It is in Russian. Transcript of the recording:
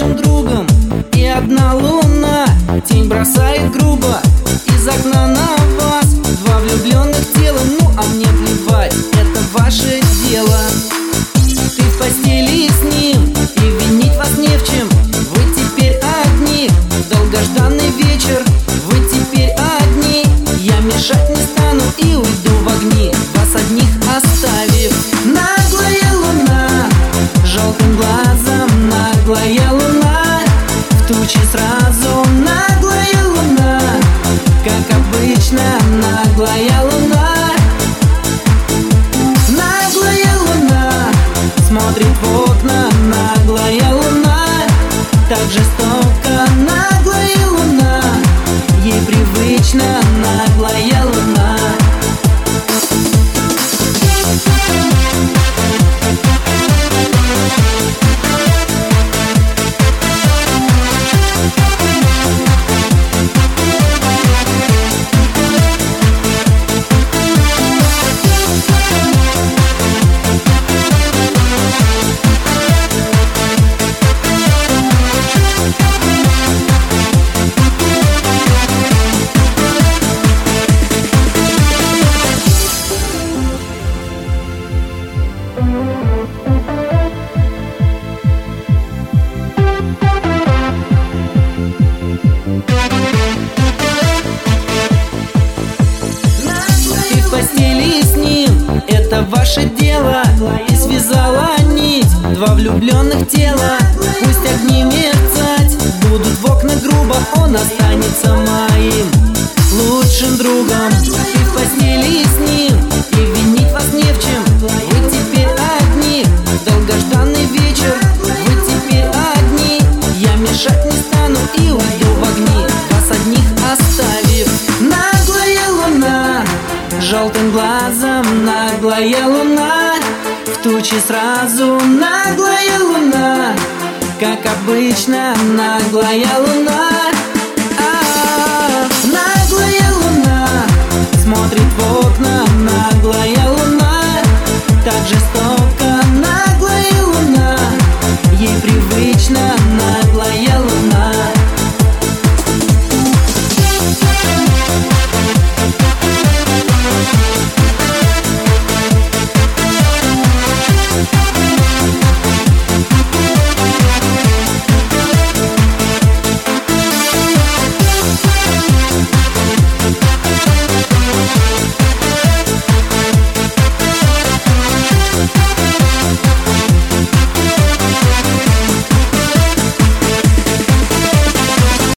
лучшим другом. И одна луна тень бросает грубо из окна на вас. Два влюбленных тела, ну а мне плевать, это ваше дело. Ты в постели с ним, и винить вас не в чем. Вы теперь одни, долгожданный вечер. Вы теперь одни, я мешать не стану и уйду в огни, вас одних оставив. Наглая луна, желтым глазом наглая луна, в тучи сразу наглая луна, как обычно наглая луна. Наглая луна смотрит в окна, наглая луна, так жестоко наглая луна, ей привычна наглая луна. Это ваше дело, и связала нить два влюбленных тела. Пусть огни мерцать будут в окна грубо, он останется моим лучшим другом. Ты в постели с ним, и винить вас не в чем. Вы теперь одни, долгожданный вечер. Вы теперь одни, я мешать не стану и уйду в огни, вас одних оставив. Наглая луна, желтым глазом наглая луна, в тучи сразу наглая луна, как обычно наглая луна. Наглая луна смотрит в окна, наглая луна, так жестоко